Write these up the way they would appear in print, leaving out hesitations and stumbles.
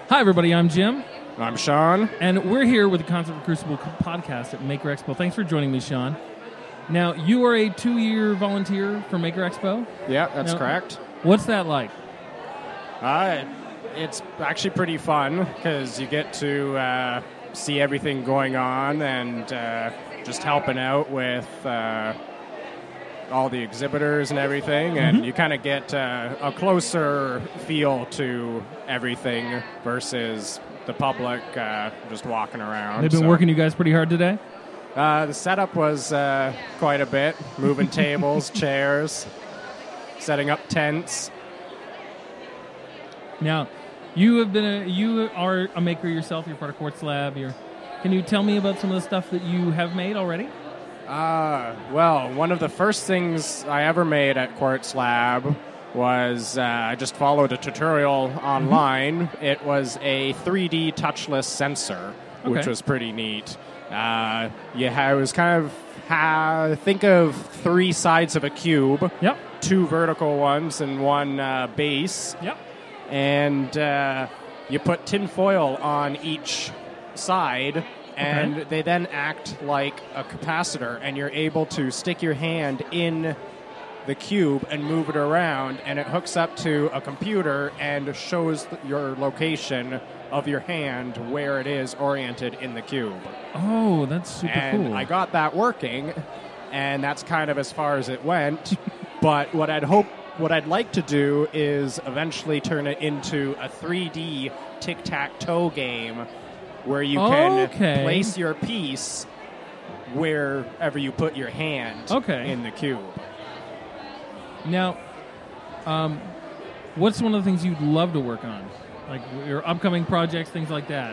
Hi, everybody. I'm Jim. I'm Sean. And we're here with the Concept of Crucible podcast at Maker Expo. Thanks for joining me, Sean. Now, you are a 2-year volunteer for Maker Expo? Yeah, that's correct. What's that like? It's actually pretty fun because you get to see everything going on and just helping out with all the exhibitors and everything, and you kind of get a closer feel to everything versus the public just walking around. They've been working you guys pretty hard today? The setup was quite a bit, moving tables, chairs, setting up tents. Now, you are a maker yourself. You're part of Quartz Lab. Can you tell me about some of the stuff that you have made already? Well, one of the first things I ever made at Quartz Lab was I just followed a tutorial online. It was a 3D touchless sensor, which was pretty neat. It was kind of think of 3 sides of a cube. Yep. 2 vertical ones and 1 base. Yep. And you put tin foil on each side, and they then act like a capacitor, and you're able to stick your hand in the cube and move it around, and it hooks up to a computer and shows your location of your hand where it is oriented in the cube. Oh, that's super cool. And I got that working, and that's kind of as far as it went. But what I'd like to do is eventually turn it into a 3D tic-tac-toe game where you can place your piece wherever you put your hand in the cube. Now, what's one of the things you'd love to work on? Like your upcoming projects, things like that?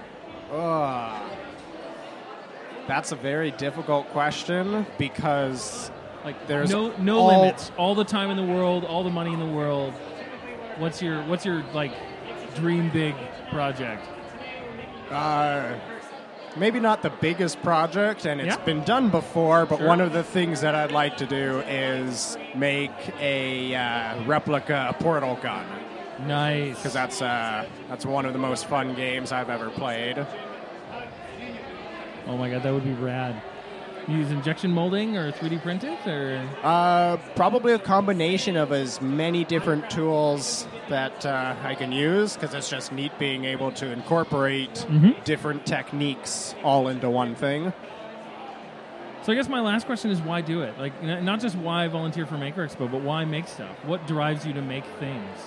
That's a very difficult question because there's no limits, all the time in the world, all the money in the world. What's your dream big project? Maybe not the biggest project, and it's been done before, but one of the things that I'd like to do is make a replica portal gun. Nice. Because that's one of the most fun games I've ever played. Oh my god, that would be rad. You use injection molding or 3D printed? Or probably a combination of as many different tools that I can use, because it's just neat being able to incorporate different techniques all into one thing. So I guess my last question is, why do it? Like, not just why volunteer for Maker Expo, but why make stuff? What drives you to make things?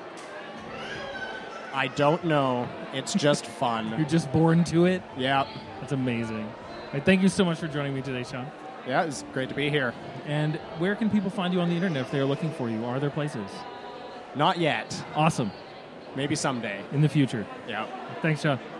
I don't know. It's just fun. You're just born to it? Yeah. That's amazing. Right, thank you so much for joining me today, Sean. Yeah, it's great to be here. And where can people find you on the internet if they're looking for you? Are there places? Not yet. Awesome. Maybe someday. In the future. Yeah. Thanks, Sean.